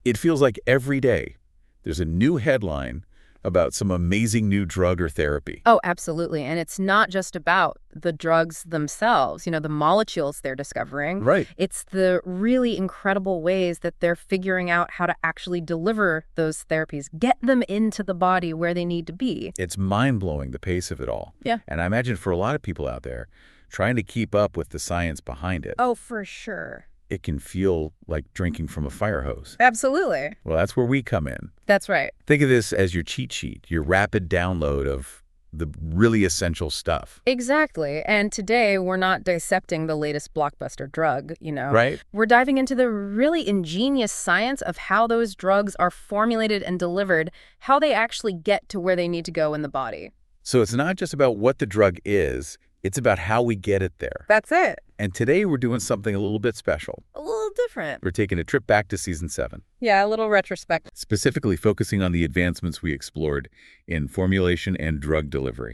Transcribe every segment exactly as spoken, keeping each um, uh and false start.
It feels like every day there's a new headline about some amazing new drug or therapy. Oh, absolutely. And it's not just about the drugs themselves, you know, the molecules they're discovering. Right. It's the really incredible ways that they're figuring out how to actually deliver those therapies, get them into the body where they need to be. It's mind-blowing, the pace of it all. Yeah. And I imagine for a lot of people out there, trying to keep up with the science behind it, Oh, for sure. it can feel like drinking from a fire hose. Absolutely. Well, that's where we come in. That's right. Think of this as your cheat sheet, your rapid download of the really essential stuff. Exactly. And today we're not dissecting the latest blockbuster drug, you know. Right? We're diving into the really ingenious science of how those drugs are formulated and delivered, how they actually get to where they need to go in the body. So it's not just about what the drug is, it's about how we get it there. That's it. And today we're doing something a little bit special. A little different. We're taking a trip back to season seven, Yeah, a little retrospective. specifically focusing on the advancements we explored in formulation and drug delivery.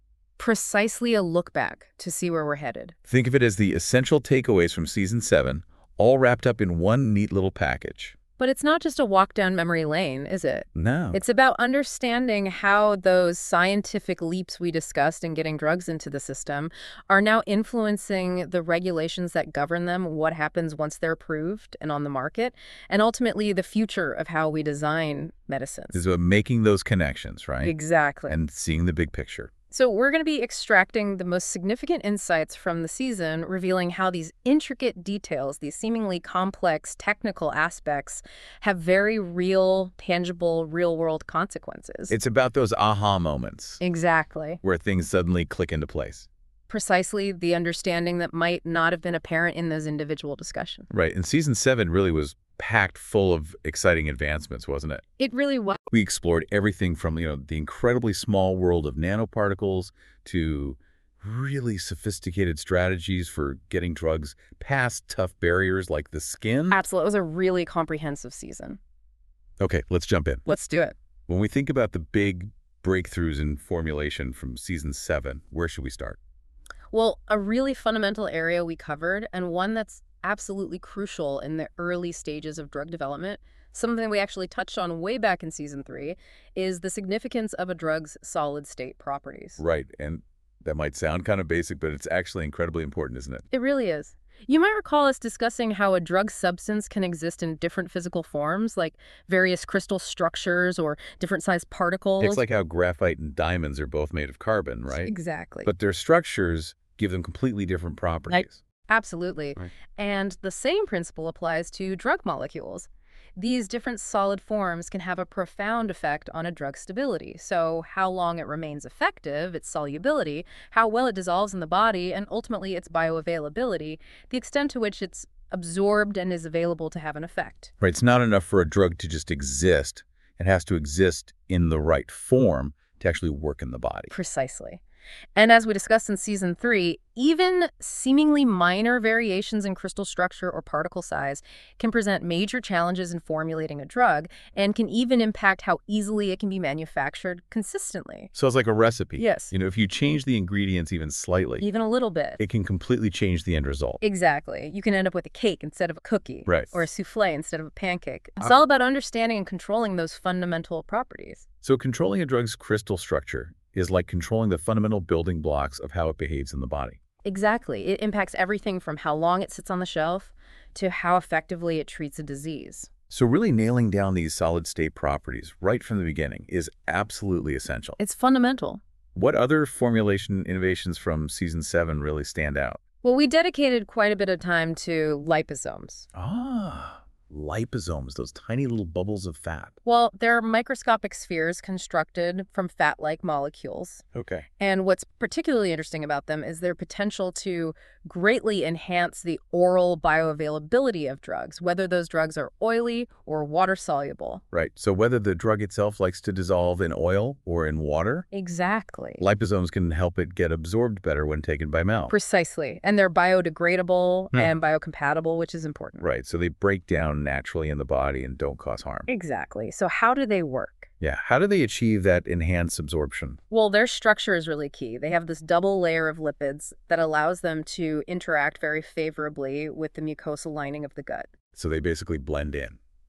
Precisely a look back to see where we're headed. Think of it as the essential takeaways from season seven, all wrapped up in one neat little package. But it's not just a walk down memory lane, is it? No. It's about understanding how those scientific leaps we discussed in getting drugs into the system are now influencing the regulations that govern them, what happens once they're approved and on the market, and ultimately the future of how we design medicines. It's about making those connections, right? Exactly. And seeing the big picture. So we're going to be extracting the most significant insights from the season, revealing how these intricate details, these seemingly complex technical aspects, have very real, tangible, real-world consequences. It's about those aha moments Exactly. where things suddenly click into place. Precisely the understanding that might not have been apparent in those individual discussions. Right. And season seven really was packed full of exciting advancements, wasn't it? It really was. We explored everything from, you know, the incredibly small world of nanoparticles to really sophisticated strategies for getting drugs past tough barriers like the skin. Absolutely. It was a really comprehensive season. Okay, let's jump in. Let's do it. When we think about the big breakthroughs in formulation from season seven, where should we start? Well, a really fundamental area we covered, and one that's absolutely crucial in the early stages of drug development, something we actually touched on way back in season three, is the significance of a drug's solid-state properties. Right, and that might sound kind of basic, but it's actually incredibly important, isn't it? It really is. You might recall us discussing how a drug substance can exist in different physical forms, like various crystal structures or different sized particles. It's like how graphite and diamonds are both made of carbon, right? Exactly. But their structures give them completely different properties. Absolutely. Right. And the same principle applies to drug molecules. These different solid forms can have a profound effect on a drug's stability. So how long it remains effective, its solubility, how well it dissolves in the body, and ultimately its bioavailability, the extent to which it's absorbed and is available to have an effect. Right, it's not enough for a drug to just exist. It has to exist in the right form to actually work in the body. Precisely. And as we discussed in season three, even seemingly minor variations in crystal structure or particle size can present major challenges in formulating a drug and can even impact how easily it can be manufactured consistently. So it's like a recipe. Yes. You know, if you change the ingredients even slightly, Even a little bit. it can completely change the end result. Exactly. You can end up with a cake instead of a cookie. Right. Or a souffle instead of a pancake. It's Uh, all about understanding and controlling those fundamental properties. So controlling a drug's crystal structure is like controlling the fundamental building blocks of how it behaves in the body. Exactly. It impacts everything from how long it sits on the shelf to how effectively it treats a disease. So really nailing down these solid-state properties right from the beginning is absolutely essential. It's fundamental. What other formulation innovations from season seven really stand out? Well, we dedicated quite a bit of time to liposomes. Ah, liposomes, those tiny little bubbles of fat. Well, they're microscopic spheres constructed from fat-like molecules. Okay. And what's particularly interesting about them is their potential to greatly enhance the oral bioavailability of drugs, whether those drugs are oily or water-soluble. Right. So whether the drug itself likes to dissolve in oil or in water, Exactly. liposomes can help it get absorbed better when taken by mouth. Precisely. And they're biodegradable Hmm. and biocompatible, which is important. Right. So they break down naturally in the body and don't cause harm. Exactly. So how do they work? Yeah. How do they achieve that enhanced absorption? Well, their structure is really key. They have this double layer of lipids that allows them to interact very favorably with the mucosal lining of the gut. So they basically blend in.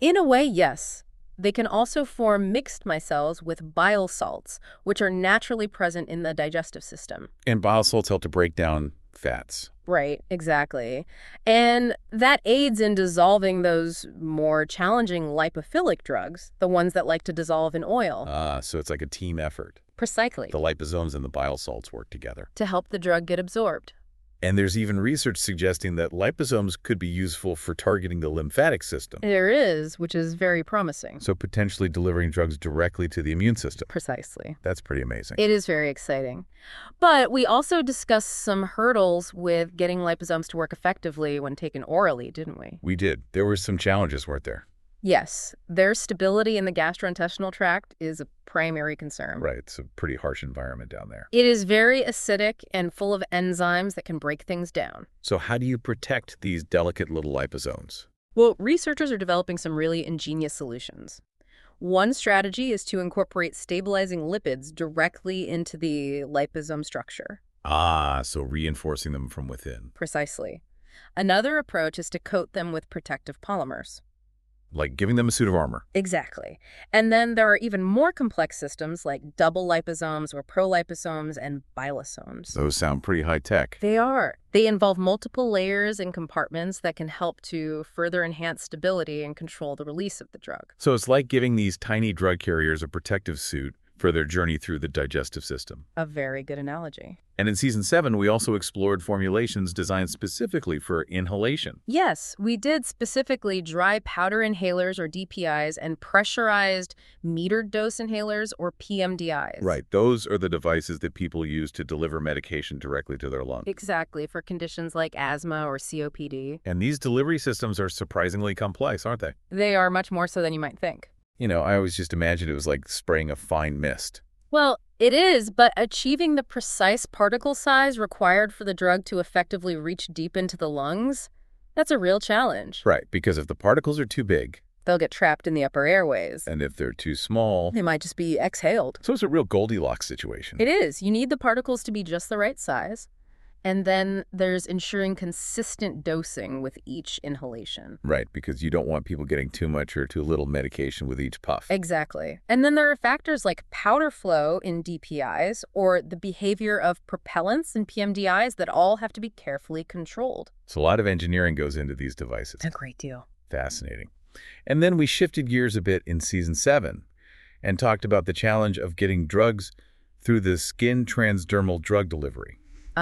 In a way, yes. They can also form mixed micelles with bile salts, which are naturally present in the digestive system. And bile salts help to break down fats. Right, exactly. And that aids in dissolving those more challenging lipophilic drugs, the ones that like to dissolve in oil. Ah, so it's like a team effort. Precisely. The liposomes and the bile salts work together. To help the drug get absorbed. And there's even research suggesting that liposomes could be useful for targeting the lymphatic system. There is, which is very promising. So potentially delivering drugs directly to the immune system. Precisely. That's pretty amazing. It is very exciting. But we also discussed some hurdles with getting liposomes to work effectively when taken orally, didn't we? We did. There were some challenges, weren't there? Yes. Their stability in the gastrointestinal tract is a primary concern. Right. It's a pretty harsh environment down there. It is very acidic and full of enzymes that can break things down. So how do you protect these delicate little liposomes? Well, researchers are developing some really ingenious solutions. One strategy is to incorporate stabilizing lipids directly into the liposome structure. Ah, so reinforcing them from within. Precisely. Another approach is to coat them with protective polymers. Like giving them a suit of armor. Exactly. And then there are even more complex systems like double liposomes or proliposomes and bilosomes. Those sound pretty high-tech. They are. They involve multiple layers and compartments that can help to further enhance stability and control the release of the drug. So it's like giving these tiny drug carriers a protective suit for their journey through the digestive system. A very good analogy. And in season seven, we also explored formulations designed specifically for inhalation. Yes, we did specifically dry powder inhalers or D P Is and pressurized metered dose inhalers or P M D Is. Right. Those are the devices that people use to deliver medication directly to their lungs. Exactly, for conditions like asthma or C O P D. And these delivery systems are surprisingly complex, aren't they? They are much more so than you might think. You know, I always just imagined it was like spraying a fine mist. Well, it is, but achieving the precise particle size required for the drug to effectively reach deep into the lungs, that's a real challenge. Right, because if the particles are too big, they'll get trapped in the upper airways. and if they're too small, They might just be exhaled. so it's a real Goldilocks situation. It is. You need the particles to be just the right size. And then there's ensuring consistent dosing with each inhalation. Right, because you don't want people getting too much or too little medication with each puff. Exactly. And then there are factors like powder flow in D P Is or the behavior of propellants in P M D Is that all have to be carefully controlled. So a lot of engineering goes into these devices. A great deal. Fascinating. And then we shifted gears a bit in season seven and talked about the challenge of getting drugs through the skin transdermal drug delivery.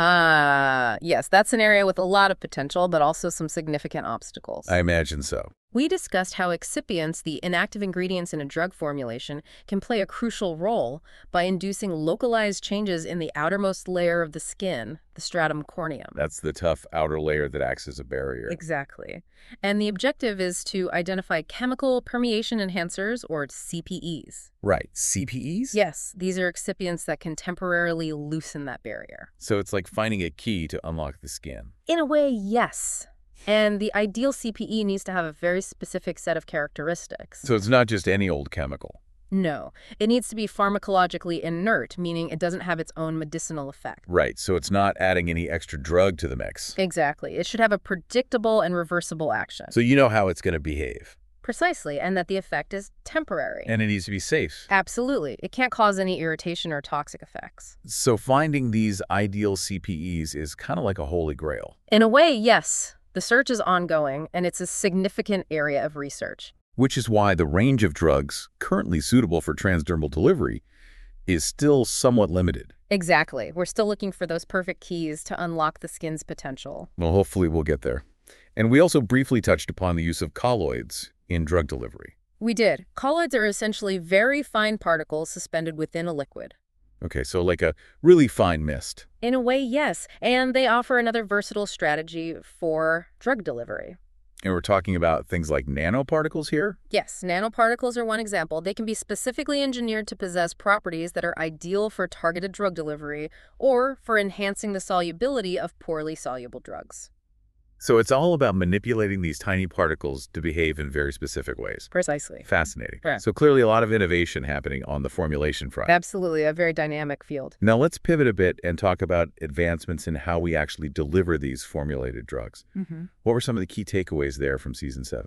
Ah, yes, that's an area with a lot of potential, but also some significant obstacles. I imagine so. We discussed how excipients, the inactive ingredients in a drug formulation, can play a crucial role by inducing localized changes in the outermost layer of the skin, the stratum corneum. That's the tough outer layer that acts as a barrier. Exactly. And the objective is to identify chemical permeation enhancers, or C P Es. Right. C P Es? Yes, these are excipients that can temporarily loosen that barrier. So it's like finding a key to unlock the skin. In a way, yes. And the ideal C P E needs to have a very specific set of characteristics. So it's not just any old chemical. No, it needs to be pharmacologically inert, meaning it doesn't have its own medicinal effect. Right, so it's not adding any extra drug to the mix. Exactly. It should have a predictable and reversible action. So you know how it's going to behave. Precisely, and that the effect is temporary. And it needs to be safe. Absolutely. It can't cause any irritation or toxic effects. So finding these ideal C P Es is kind of like a holy grail. In a way, yes. The search is ongoing, and it's a significant area of research. Which is why the range of drugs currently suitable for transdermal delivery is still somewhat limited. Exactly. We're still looking for those perfect keys to unlock the skin's potential. Well, hopefully we'll get there. And we also briefly touched upon the use of colloids in drug delivery. We did. Colloids are essentially very fine particles suspended within a liquid. Okay, so like a really fine mist. In a way, yes. And they offer another versatile strategy for drug delivery. And we're talking about things like nanoparticles here? Yes, nanoparticles are one example. They can be specifically engineered to possess properties that are ideal for targeted drug delivery or for enhancing the solubility of poorly soluble drugs. So it's all about manipulating these tiny particles to behave in very specific ways. Precisely. Fascinating. Yeah. So clearly a lot of innovation happening on the formulation front. Absolutely, a very dynamic field. Now let's pivot a bit and talk about advancements in how we actually deliver these formulated drugs. Mm-hmm. What were some of the key takeaways there from season seven?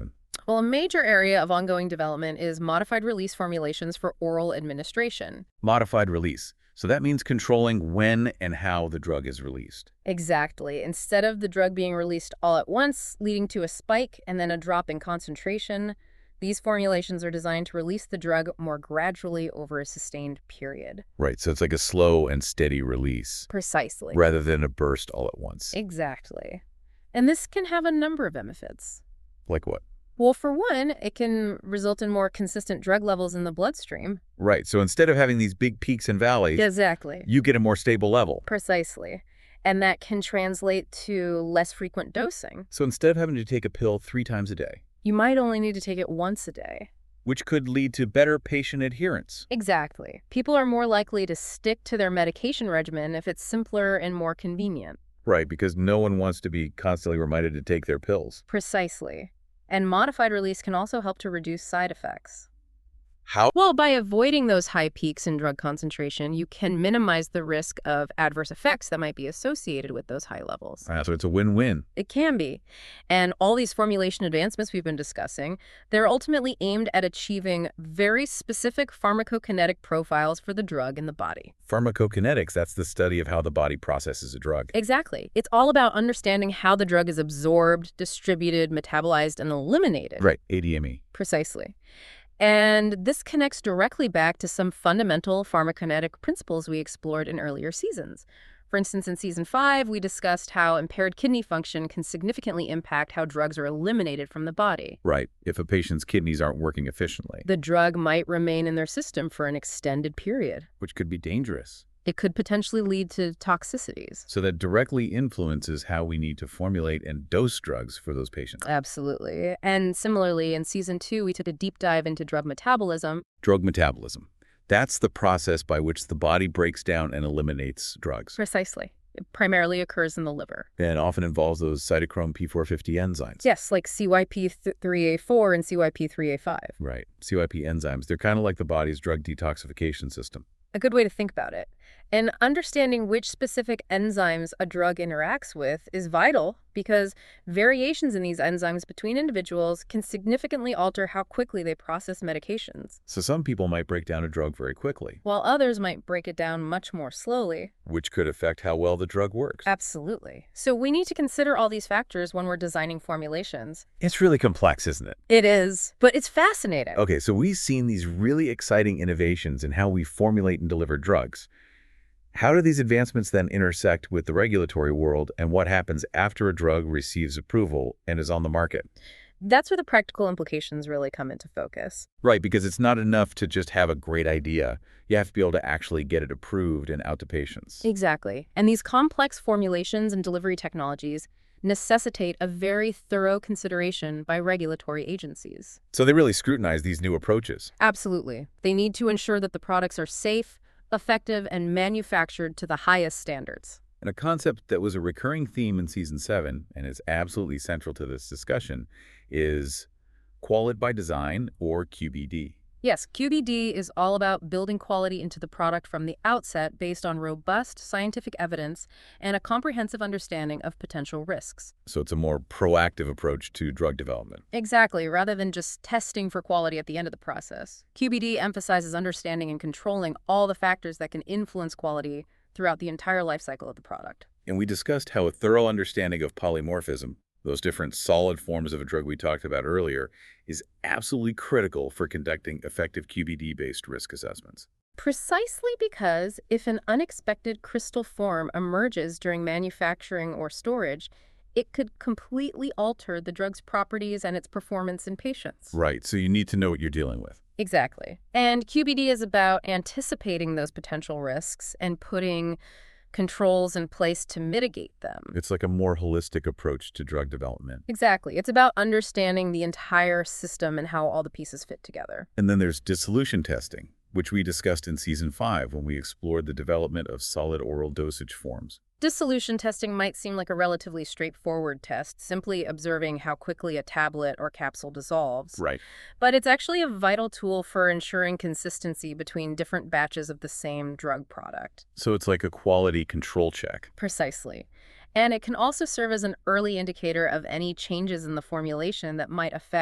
Well, a major area of ongoing development is modified release formulations for oral administration. Modified release. So that means controlling when and how the drug is released. Exactly. Instead of the drug being released all at once, leading to a spike and then a drop in concentration, these formulations are designed to release the drug more gradually over a sustained period. Right, so it's like a slow and steady release Precisely. rather than a burst all at once. Exactly. And this can have a number of benefits. Like what? Well, for one, it can result in more consistent drug levels in the bloodstream. Right, so instead of having these big peaks and valleys, Exactly. you get a more stable level. Precisely. And that can translate to less frequent dosing. So instead of having to take a pill three times a day, You might only need to take it once a day. which could lead to better patient adherence. Exactly. People are more likely to stick to their medication regimen if it's simpler and more convenient. Right, because no one wants to be constantly reminded to take their pills. Precisely. And modified release can also help to reduce side effects. How? Well, by avoiding those high peaks in drug concentration, you can minimize the risk of adverse effects that might be associated with those high levels. Ah, so it's a win-win. It can be. And all these formulation advancements we've been discussing, they're ultimately aimed at achieving very specific pharmacokinetic profiles for the drug in the body. Pharmacokinetics, that's the study of how the body processes a drug. Exactly. It's all about understanding how the drug is absorbed, distributed, metabolized, and eliminated. Right, A D M E. Precisely. And this connects directly back to some fundamental pharmacokinetic principles we explored in earlier seasons. For instance, in season five, we discussed how impaired kidney function can significantly impact how drugs are eliminated from the body. Right, if a patient's kidneys aren't working efficiently, The drug might remain in their system for an extended period. which could be dangerous. It could potentially lead to toxicities. So that directly influences how we need to formulate and dose drugs for those patients. Absolutely. And similarly, in season two, we took a deep dive into drug metabolism. Drug metabolism. That's the process by which the body breaks down and eliminates drugs. Precisely. It primarily occurs in the liver. And often involves those cytochrome P four fifty enzymes. Yes, like C Y P three A four and C Y P three A five. Right. C Y P enzymes. They're kind of like the body's drug detoxification system. A good way to think about it. And understanding which specific enzymes a drug interacts with is vital because variations in these enzymes between individuals can significantly alter how quickly they process medications, So some people might break down a drug very quickly, while others might break it down much more slowly. which could affect how well the drug works. Absolutely. So we need to consider all these factors when we're designing formulations. It's really complex, isn't it? It is, but it's fascinating. Okay, so we've seen these really exciting innovations in how we formulate and deliver drugs. How do these advancements then intersect with the regulatory world and what happens after a drug receives approval and is on the market? That's where the practical implications really come into focus. Right, because it's not enough to just have a great idea. You have to be able to actually get it approved and out to patients. Exactly. And these complex formulations and delivery technologies necessitate a very thorough consideration by regulatory agencies. So they really scrutinize these new approaches. Absolutely. They need to ensure that the products are safe, effective, and manufactured to the highest standards. And a concept that was a recurring theme in season seven and is absolutely central to this discussion is quality by design, or Q B D. Yes, Q B D is all about building quality into the product from the outset based on robust scientific evidence and a comprehensive understanding of potential risks. So it's a more proactive approach to drug development. Exactly, rather than just testing for quality at the end of the process. Q B D emphasizes understanding and controlling all the factors that can influence quality throughout the entire life cycle of the product. And we discussed how a thorough understanding of polymorphism, those different solid forms of a drug we talked about earlier, is absolutely critical for conducting effective Q B D-based risk assessments. Precisely because if an unexpected crystal form emerges during manufacturing or storage, it could completely alter the drug's properties and its performance in patients. Right, so you need to know what you're dealing with. Exactly. And Q B D is about anticipating those potential risks and putting controls in place to mitigate them. It's like a more holistic approach to drug development. Exactly. It's about understanding the entire system and how all the pieces fit together. And then there's dissolution testing, which we discussed in season five when we explored the development of solid oral dosage forms. Dissolution testing might seem like a relatively straightforward test, simply observing how quickly a tablet or capsule dissolves. Right. But it's actually a vital tool for ensuring consistency between different batches of the same drug product. So it's like a quality control check. Precisely. And it can also serve as an early indicator of any changes in the formulation that might affect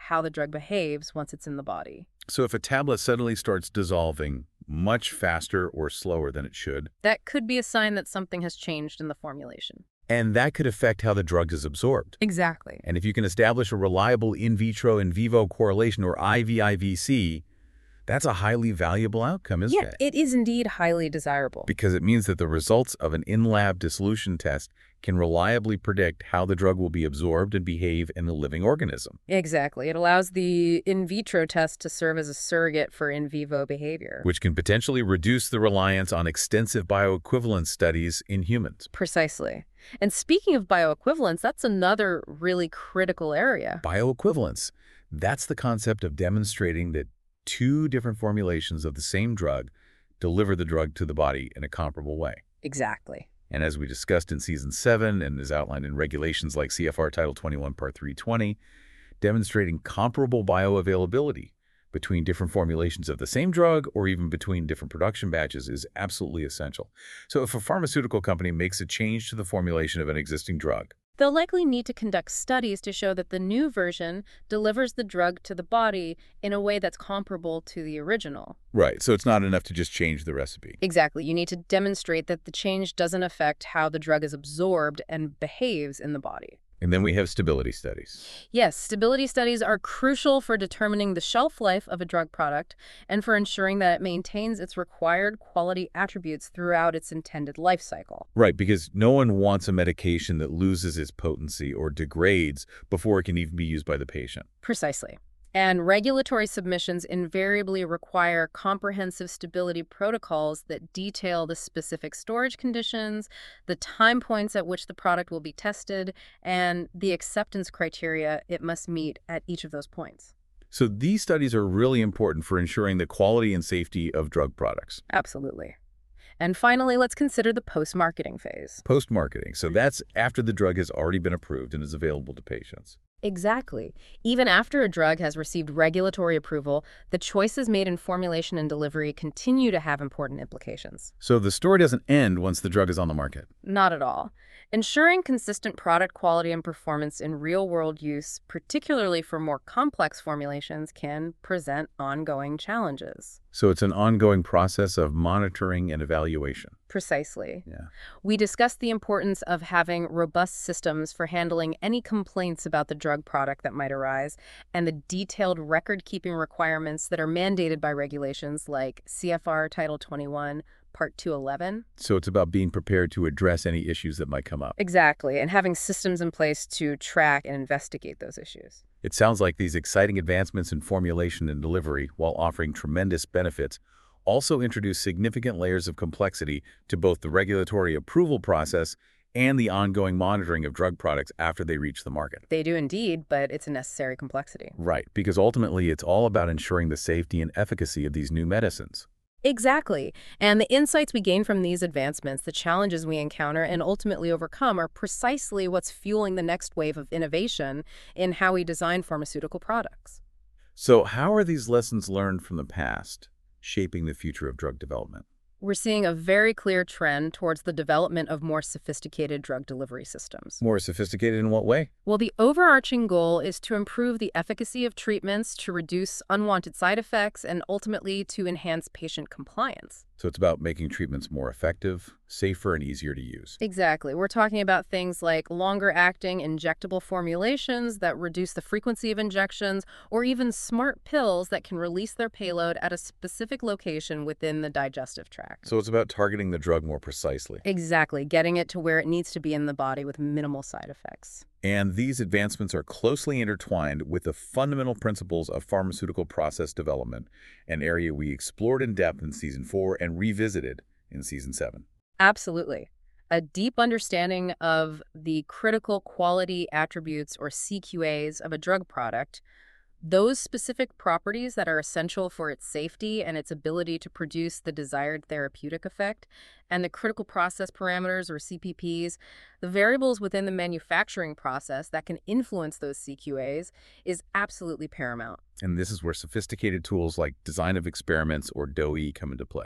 how the drug behaves once it's in the body. So if a tablet suddenly starts dissolving much faster or slower than it should, That could be a sign that something has changed in the formulation. and that could affect how the drug is absorbed. Exactly. And if you can establish a reliable in vitro in vivo correlation, or I V I V C, that's a highly valuable outcome, isn't Yeah, it? it is indeed highly desirable. Because it means that the results of an in-lab dissolution test can reliably predict how the drug will be absorbed and behave in a living organism. Exactly. It allows the in vitro test to serve as a surrogate for in vivo behavior. Which can potentially reduce the reliance on extensive bioequivalence studies in humans. Precisely. And speaking of bioequivalence, that's another really critical area. Bioequivalence. That's the concept of demonstrating that two different formulations of the same drug deliver the drug to the body in a comparable way. Exactly. And as we discussed in Season seven and is outlined in regulations like C F R Title twenty-one, Part three twenty, demonstrating comparable bioavailability between different formulations of the same drug or even between different production batches is absolutely essential. So if a pharmaceutical company makes a change to the formulation of an existing drug, They'll likely need to conduct studies to show that the new version delivers the drug to the body in a way that's comparable to the original. right, so it's not enough to just change the recipe. Exactly. You need to demonstrate that the change doesn't affect how the drug is absorbed and behaves in the body. And then we have stability studies. Yes, stability studies are crucial for determining the shelf life of a drug product and for ensuring that it maintains its required quality attributes throughout its intended life cycle. Right, because no one wants a medication that loses its potency or degrades before it can even be used by the patient. Precisely. And regulatory submissions invariably require comprehensive stability protocols that detail the specific storage conditions, the time points at which the product will be tested, and the acceptance criteria it must meet at each of those points. So these studies are really important for ensuring the quality and safety of drug products. Absolutely. And finally, let's consider the post-marketing phase. Post-marketing, so that's after the drug has already been approved and is available to patients. Exactly. Even after a drug has received regulatory approval, the choices made in formulation and delivery continue to have important implications. So the story doesn't end once the drug is on the market. Not at all. Ensuring consistent product quality and performance in real-world use, particularly for more complex formulations, can present ongoing challenges. So it's an ongoing process of monitoring and evaluation. Precisely. Yeah. We discussed the importance of having robust systems for handling any complaints about the drug product that might arise, and the detailed record-keeping requirements that are mandated by regulations like C F R Title twenty-one, Part two eleven. So it's about being prepared to address any issues that might come up. Exactly, and having systems in place to track and investigate those issues. It sounds like these exciting advancements in formulation and delivery, while offering tremendous benefits, also introduce significant layers of complexity to both the regulatory approval process and the ongoing monitoring of drug products after they reach the market. They do indeed, but it's a necessary complexity. Right, because ultimately it's all about ensuring the safety and efficacy of these new medicines. Exactly. And the insights we gain from these advancements, the challenges we encounter and ultimately overcome, are precisely what's fueling the next wave of innovation in how we design pharmaceutical products. So how are these lessons learned from the past shaping the future of drug development? We're seeing a very clear trend towards the development of more sophisticated drug delivery systems. More sophisticated in what way? Well, the overarching goal is to improve the efficacy of treatments, to reduce unwanted side effects, and ultimately to enhance patient compliance. So it's about making treatments more effective, safer, and easier to use. Exactly. We're talking about things like longer-acting injectable formulations that reduce the frequency of injections, or even smart pills that can release their payload at a specific location within the digestive tract. So it's about targeting the drug more precisely. Exactly. Getting it to where it needs to be in the body with minimal side effects. And these advancements are closely intertwined with the fundamental principles of pharmaceutical process development, an area we explored in depth in Season four and revisited in Season seven. Absolutely. A deep understanding of the critical quality attributes, or C Q As, of a drug product, those specific properties that are essential for its safety and its ability to produce the desired therapeutic effect, and the critical process parameters, or C P Ps, the variables within the manufacturing process that can influence those C Q As, is absolutely paramount. And this is where sophisticated tools like design of experiments, or D O E, come into play.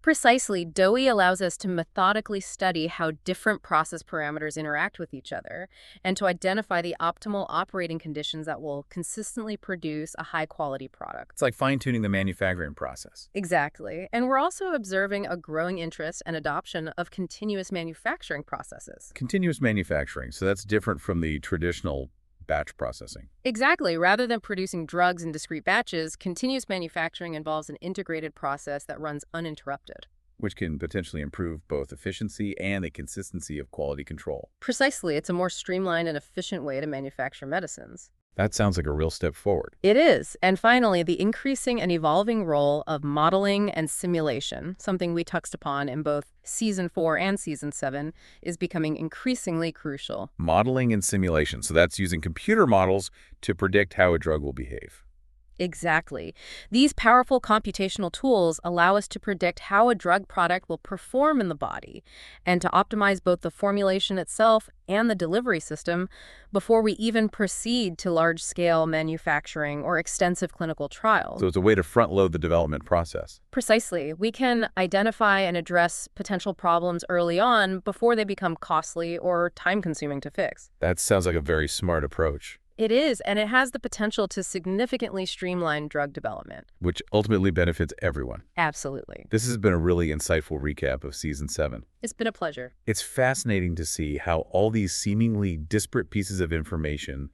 Precisely, D O E allows us to methodically study how different process parameters interact with each other and to identify the optimal operating conditions that will consistently produce a high-quality product. It's like fine-tuning the manufacturing process. Exactly. And we're also observing a growing interest and adoption of continuous manufacturing processes. Continuous manufacturing, so that's different from the traditional batch processing. Exactly. Rather than producing drugs in discrete batches, continuous manufacturing involves an integrated process that runs uninterrupted. Which can potentially improve both efficiency and the consistency of quality control. Precisely. It's a more streamlined and efficient way to manufacture medicines. That sounds like a real step forward. It is. And finally, the increasing and evolving role of modeling and simulation, something we touched upon in both Season four and Season seven, is becoming increasingly crucial. Modeling and simulation. So that's using computer models to predict how a drug will behave. Exactly. These powerful computational tools allow us to predict how a drug product will perform in the body and to optimize both the formulation itself and the delivery system before we even proceed to large-scale manufacturing or extensive clinical trials. So it's a way to front-load the development process. Precisely. We can identify and address potential problems early on before they become costly or time-consuming to fix. That sounds like a very smart approach. It is, and it has the potential to significantly streamline drug development. Which ultimately benefits everyone. Absolutely. This has been a really insightful recap of Season seven. It's been a pleasure. It's fascinating to see how all these seemingly disparate pieces of information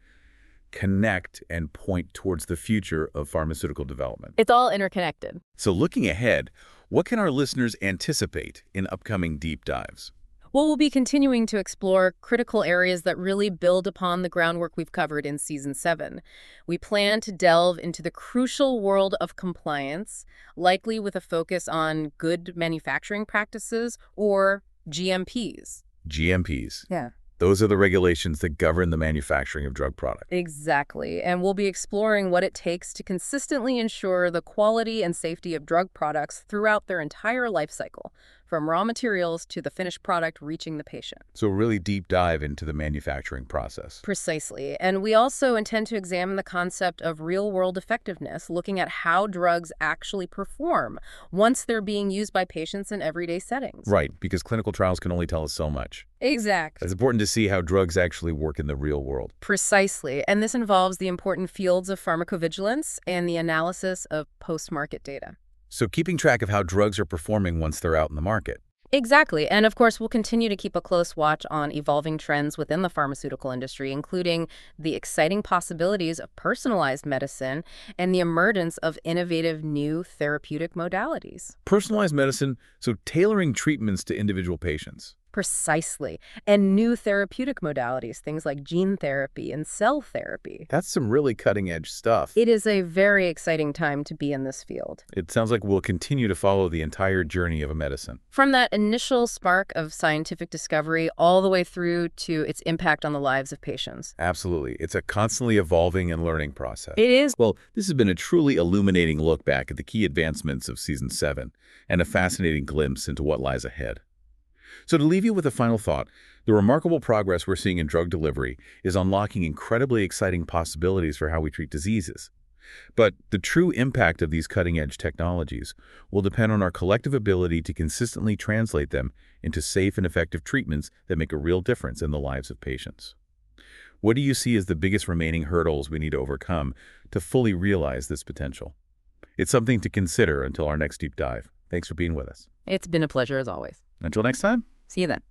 connect and point towards the future of pharmaceutical development. It's all interconnected. So looking ahead, what can our listeners anticipate in upcoming deep dives? Well, we'll be continuing to explore critical areas that really build upon the groundwork we've covered in Season seven. We plan to delve into the crucial world of compliance, likely with a focus on good manufacturing practices or G M Ps. G M Ps. Yeah. Those are the regulations that govern the manufacturing of drug products. Exactly. And we'll be exploring what it takes to consistently ensure the quality and safety of drug products throughout their entire life cycle, from raw materials to the finished product reaching the patient. So a really deep dive into the manufacturing process. Precisely. And we also intend to examine the concept of real-world effectiveness, looking at how drugs actually perform once they're being used by patients in everyday settings. Right, because clinical trials can only tell us so much. Exactly. It's important to see how drugs actually work in the real world. Precisely. And this involves the important fields of pharmacovigilance and the analysis of post-market data. So keeping track of how drugs are performing once they're out in the market. Exactly. And of course, we'll continue to keep a close watch on evolving trends within the pharmaceutical industry, including the exciting possibilities of personalized medicine and the emergence of innovative new therapeutic modalities. Personalized medicine, so tailoring treatments to individual patients. Precisely. And new therapeutic modalities, things like gene therapy and cell therapy. That's some really cutting-edge stuff. It is a very exciting time to be in this field. It sounds like we'll continue to follow the entire journey of a medicine. From that initial spark of scientific discovery all the way through to its impact on the lives of patients. Absolutely. It's a constantly evolving and learning process. It is. Well, this has been a truly illuminating look back at the key advancements of Season seven and a fascinating glimpse into what lies ahead. So to leave you with a final thought, the remarkable progress we're seeing in drug delivery is unlocking incredibly exciting possibilities for how we treat diseases. But the true impact of these cutting-edge technologies will depend on our collective ability to consistently translate them into safe and effective treatments that make a real difference in the lives of patients. What do you see as the biggest remaining hurdles we need to overcome to fully realize this potential? It's something to consider until our next deep dive. Thanks for being with us. It's been a pleasure as always. Until next time. See you then.